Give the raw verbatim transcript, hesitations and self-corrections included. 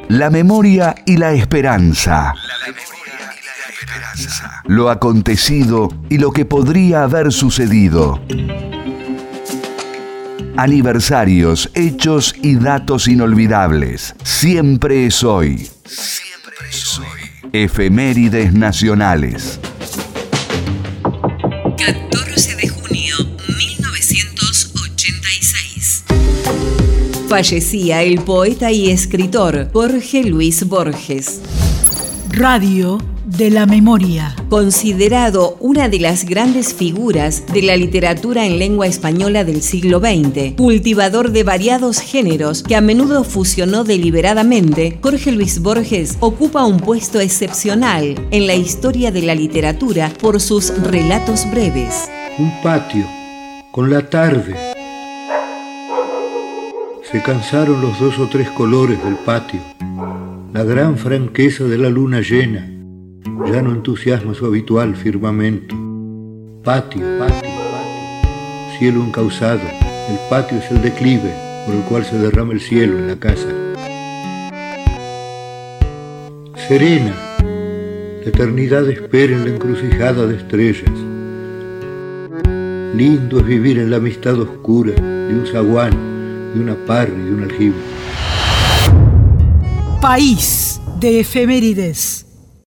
La memoria y la esperanza. Lo acontecido y lo que podría haber sucedido. Aniversarios, hechos y datos inolvidables. Siempre es hoy. Siempre es hoy. Efemérides nacionales. catorce de junio mil novecientos ochenta y seis. Fallecía el poeta y escritor Jorge Luis Borges. Radio de la Memoria. Considerado una de las grandes figuras de la literatura en lengua española del siglo veinte, cultivador de variados géneros que a menudo fusionó deliberadamente, Jorge Luis Borges ocupa un puesto excepcional en la historia de la literatura por sus relatos breves. Un patio, con la tarde. Se cansaron los dos o tres colores del patio. La gran franqueza de la luna llena ya no entusiasma su habitual firmamento. Patio, patio, patio. Cielo encauzado. El patio es el declive por el cual se derrama el cielo en la casa. Serena, la eternidad espera en la encrucijada de estrellas. Lindo es vivir en la amistad oscura de un zaguán, de una parra y de un aljibe. País de efemérides.